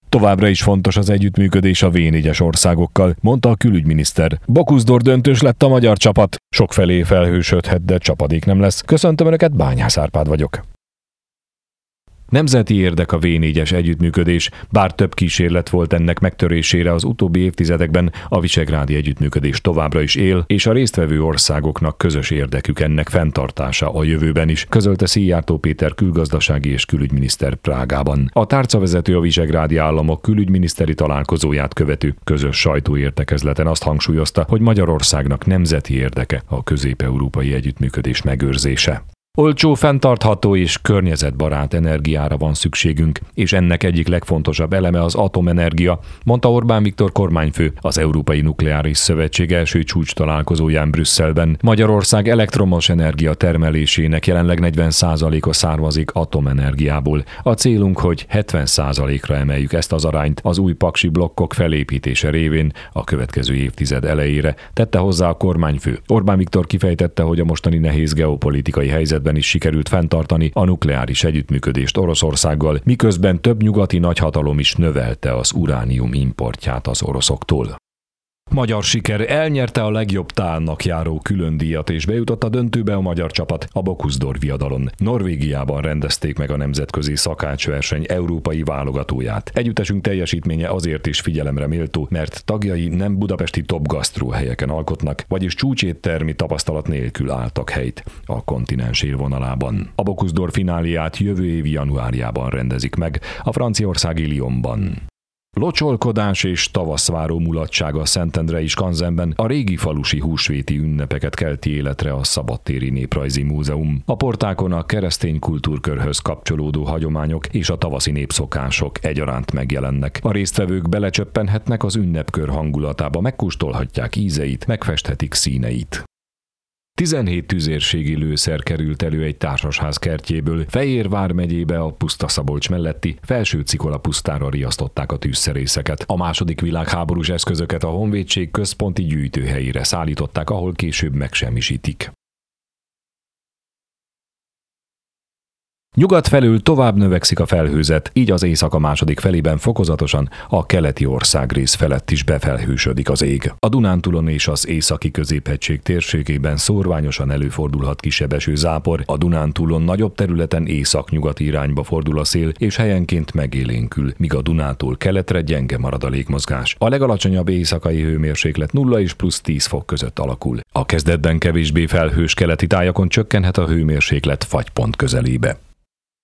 Továbbra is fontos az együttműködés a V4-es országokkal, mondta a külügyminiszter. Bokuszdor döntős lett a magyar csapat. Sokfelé felhősödhet, de csapadék nem lesz. Köszöntöm Önöket, Bányász Árpád vagyok. Nemzeti érdek a V4-es együttműködés, bár több kísérlet volt ennek megtörésére az utóbbi évtizedekben, a visegrádi együttműködés továbbra is él, és a résztvevő országoknak közös érdekük ennek fenntartása a jövőben is, közölte Szijjártó Péter külgazdasági és külügyminiszter Prágában. A tárcavezető a visegrádi államok külügyminiszteri találkozóját követő közös sajtóértekezleten azt hangsúlyozta, hogy Magyarországnak nemzeti érdeke a közép-európai együttműködés megőrzése. Olcsó, fenntartható és környezetbarát energiára van szükségünk, és ennek egyik legfontosabb eleme az atomenergia, mondta Orbán Viktor kormányfő az Európai Nukleáris Szövetség első csúcstalálkozóján Brüsszelben. Magyarország elektromos energia termelésének jelenleg 40%-a származik atomenergiából. A célunk, hogy 70%-ra emeljük ezt az arányt az új paksi blokkok felépítése révén a következő évtized elejére, tette hozzá a kormányfő. Orbán Viktor kifejtette, hogy a mostani nehéz geopolitikai helyzetben is sikerült fenntartani a nukleáris együttműködést Oroszországgal, miközben több nyugati nagyhatalom is növelte az uránium importját az oroszoktól. Magyar siker, elnyerte a legjobb tálnak járó különdíjat és bejutott a döntőbe a magyar csapat a Bokuszdor viadalon. Norvégiában rendezték meg a nemzetközi szakácsverseny európai válogatóját. Együttesünk teljesítménye azért is figyelemre méltó, mert tagjai nem budapesti top gasztró helyeken alkotnak, vagyis csúcséttermi tapasztalat nélkül álltak helyt a kontinens élvonalában. A Bokuszdor fináliát jövő év januárjában rendezik meg a franciaországi Lyonban. Locsolkodás és tavaszváró mulatság a Szentendrei skanzenben, a régi falusi húsvéti ünnepeket kelti életre a Szabadtéri Néprajzi Múzeum. A portákon a keresztény kultúrkörhöz kapcsolódó hagyományok és a tavaszi népszokások egyaránt megjelennek. A résztvevők belecsöppenhetnek az ünnepkör hangulatába, megkóstolhatják ízeit, megfesthetik színeit. 17 tüzérségi lőszer került elő egy társasház kertjéből. Fejér vármegyébe a Puszta-Szabolcs melletti Felső-Cikola pusztára riasztották a tűzszerészeket. A második világháborús eszközöket a honvédség központi gyűjtőhelyére szállították, ahol később megsemmisítik. Nyugat felől tovább növekszik a felhőzet, így az éjszaka második felében fokozatosan a keleti országrész felett is befelhősödik az ég. A Dunántúlon és az északi középhegység térségében szórványosan előfordulhat kisebb esőzápor, a Dunántúlon nagyobb területen északnyugati irányba fordul a szél, és helyenként megélénkül, míg a Dunától keletre gyenge marad a légmozgás. A legalacsonyabb éjszakai hőmérséklet 0 és plusz 10 fok között alakul. A kezdetben kevésbé felhős keleti tájakon csökkenhet a hőmérséklet fagypont közelébe.